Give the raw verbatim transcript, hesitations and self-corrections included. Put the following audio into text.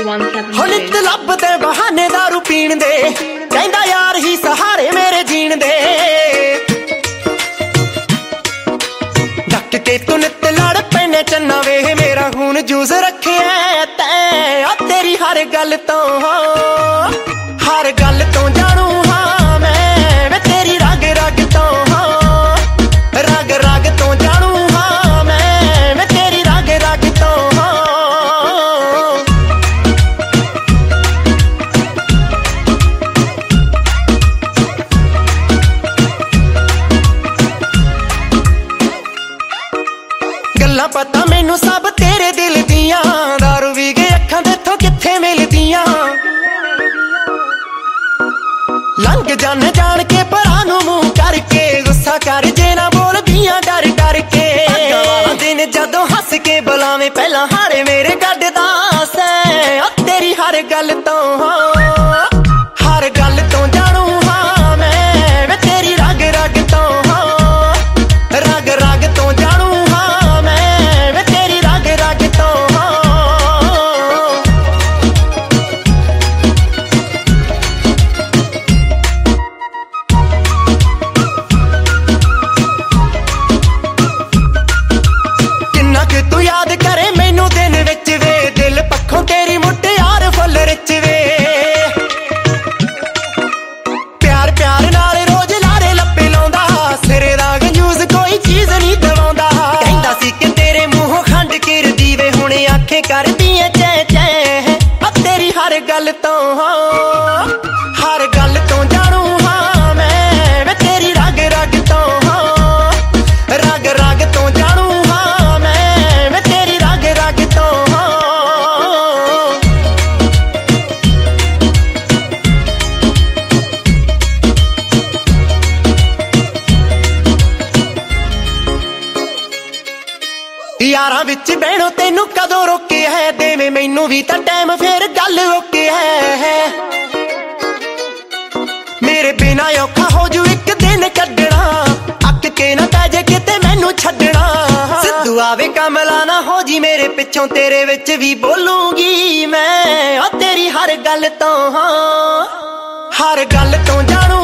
one seven ਹੋ ਨਿੱਤ ਲੱਭਦੇ ਬਹਾਨੇ ਦਾਰੂ ਪੀਣ ਦੇ, ਕਹਿੰਦਾ ਯਾਰ ਹੀ ਸਹਾਰੇ ਮੇਰੇ ਜੀਣ ਦੇ। ਡੱਕ ਕੇ ਤੂੰ ਨਿੱਤ ਲੜ ਪੈਨੇ ਚੰਨਾ ਵੇ, ਮੇਰਾ ਖੂਨ ਜੂਸ ਰੱਖਿਆ ਤੈਂ ਆ ਤੇਰੀ ਹਰ ਗੱਲ ਤੋਂ, ਹਰ ਗੱਲ ਤੋਂ ਜਾਣੂ ਹਾਂ ਮੈਂ ਵੇ ਤੇਰੀ ਰਗ ਰਗ ਤੋਂ, ਰਗ ਰਗ ਤੋਂ ਜਾਣੂ ਹਾਂ ਮੈਂ ਵੇ ਤੇਰੀ ਰਗ ਰਗ ਤੋਂ। ਗੱਲਾਂ ਪਤਾ ਮੈਨੂੰ ਸਭ ਤੇਰੇ ਦਿਲ ਦੀਆਂ, ਦਾਰੂ ਵੀ ਗਏ ਅੱਖਾਂ ਦੇ ਥੋਂ ਕਿੱਥੇ ਮਿਲਦੀਆਂ। ਲੰਘ ਜਾਣ ਜਾਣ ਕੇ ਪਰਾਂ ਨੂੰ ਮੂੰਹ ਕਰਕੇ, ਗੁੱਸਾ ਕਰ ਜੇ ਨਾ ਬੋਲਦੀਆਂ ਡਰ ਡਰ ਕੇ। ਦਿਨ ਜਦੋਂ ਹੱਸ ਕੇ ਬੁਲਾਵੇਂ ਪਹਿਲਾਂ ਹਾਰੇ ਮੇਰੇ ਗੱਡਦਾ ਸੈਂ ਆ ਤੇਰੀ ਹਰ ਗੱਲ ਤੋਂ, ਹਰ ਗੱਲ ਤੋਂ ਜਾਣੂ ਹਾਂ ਮੈਂ ਵੇ ਤੇਰੀ ਰਗ ਰਗ ਤੋਂ, ਰਗ ਰਗ ਤੋਂ ਜਾਣੂ ਹਾਂ ਮੈਂ ਵੇ ਤੇਰੀ ਰਗ ਰਗ ਤੋਂ। ਕਿੰਨਾ ਕਿ ਤੂੰ ਯਾਦ ਕਰੇ ਮੈਨੂੰ ਦਿਨ ਵਿੱਚ ਵੇ, ਦਿਲ ਪੱਖੋਂ ਤੇਰੀ ਮੁਟਿਆਰ ਫੁੱਲ ਰਿਚ ਵੇ। ਪਿਆਰ ਪਿਆਰ ਨਾਲ ਰੋਜ਼ ਲਾਰੇ ਲੱਪੇ ਲਾਉਂਦਾ, ਸਿਰੇ ਦਾ ਗੰਜੂਸ ਕੋਈ ਚੀਜ਼ ਨਹੀਂ ਦਵਾਉਂਦਾ। ਕਹਿੰਦਾ ਸੀ ਕਿ ਤੇਰੇ ਮੂੰਹੋਂ ਖੰਡ ਕਿਰਦੀ ਵੇ, ਹੁਣ ਆਖੇ ਕਰਦੀ ਐ ਚੈ ਚੈ ਆ ਤੇਰੀ ਹਰ ਗੱਲ ਤੋਂ, ਹਰ ਗੱਲ ਤੋਂ ਜਾਣੂ ਹਾਂ ਮੈਂ ਵੇ ਤੇਰੀ ਰਗ ਰਗ ਤੋਂ, ਰਗ ਰਗ ਤੋਂ ਜਾਣੂ ਹਾਂ ਮੈਂ ਵੇ ਤੇਰੀ ਰਗ ਰਗ ਤੋਂ। ਯਾਰਾਂ ਵਿੱਚ ਬਹਿਣੋਂ ਤੈਨੂੰ ਕਦੋਂ ਰੋਕਿਆ ਹੈ, ਦੇਵੇਂ ਮੈਨੂੰ ਵੀ ਤਾਂ ਟਾਈਮ ਫੇਰ ਗੱਲ ਓਕੇ ਹੈ। ਮੇਰੇ ਬਿਨਾ ਔਖਾ ਹੋ ਜੂ ਇੱਕ ਦਿਨ ਕੱਢਣਾ, ਅੱਕ ਕੇ ਨਾ ਪੈ ਜੇ ਕਿਤੇ ਮੈਨੂੰ ਛੱਡਣਾ। ਸਿੱਧੂ ਆਵੇ ਕਮਲਾ ਨਾ ਹੋ ਜੀ ਮੇਰੇ ਪਿੱਛੋਂ, ਤੇਰੇ ਵਿੱਚ ਵੀ ਬੋਲੂਗੀ ਮੈਂ ਆ ਤੇਰੀ ਹਰ ਗੱਲ ਤੋਂ, ਹਰ ਗੱਲ ਤੋਂ ਜਾਣੂ